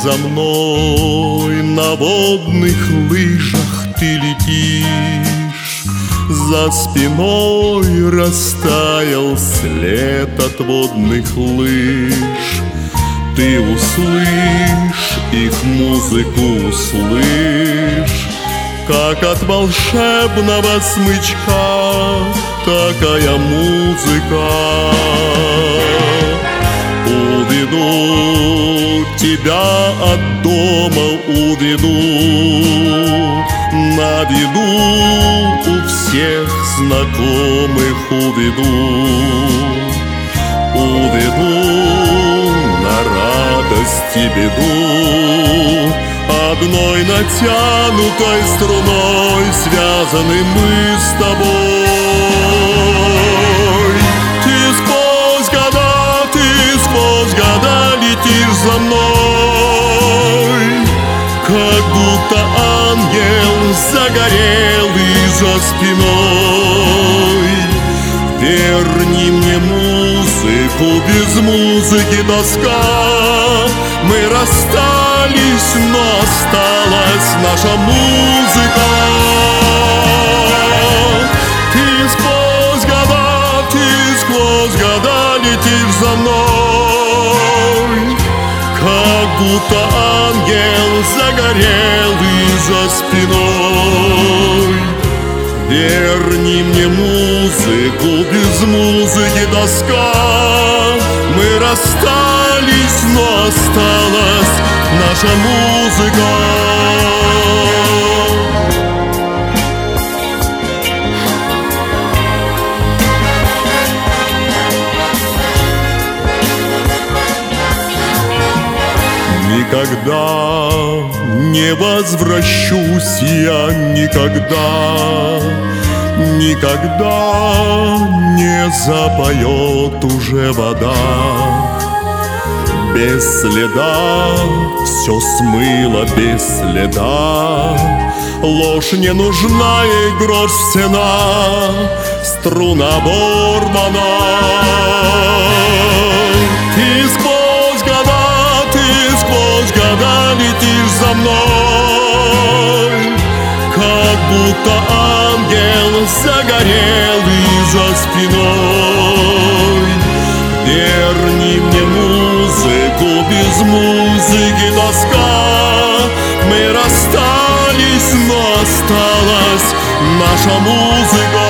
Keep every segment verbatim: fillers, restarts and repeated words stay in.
за мной, на водных лыжах ты летишь. За спиной растаял след от водных лыж. Ты услышь их музыку, услышь, как от волшебного смычка такая музыка. Уведу тебя от дома, уведу, на виду у всех знакомых уведу. Уведу на радость и беду, одной натянутой струной связаны мы с тобой. Ты сквозь года, ты сквозь года летишь за мной, как будто ангел загорелый за спиной. Верни мне музыку, без музыки тоска. Мы расстались, но осталась наша музыка. Ты сквозь года, ты сквозь года летишь за мной, как будто ангел загорелый за спиной. Верни мне музыку, без музыки тоска. Мы расстались, но осталась наша музыка. Никогда не возвращусь я, никогда, никогда не запоет уже вода. Без следа все смыло, без следа. Ложь не нужна, ей грош цена, струна оборвана. Ты сквозь года, ты сквозь года летишь за мной, как будто ангел загорелый за спиной. Верни мне музыку, без музыки тоска. Мы расстались, но осталась наша музыка.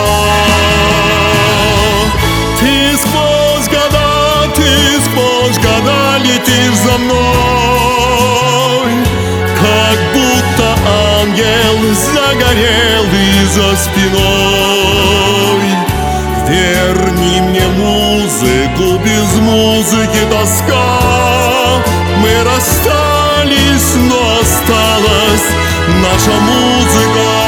Ты сквозь года, ты сквозь года летишь за мной, как будто ангел загорелый за спиной. Верни мне музыку, без музыки тоска. Мы расстались, но осталась наша музыка.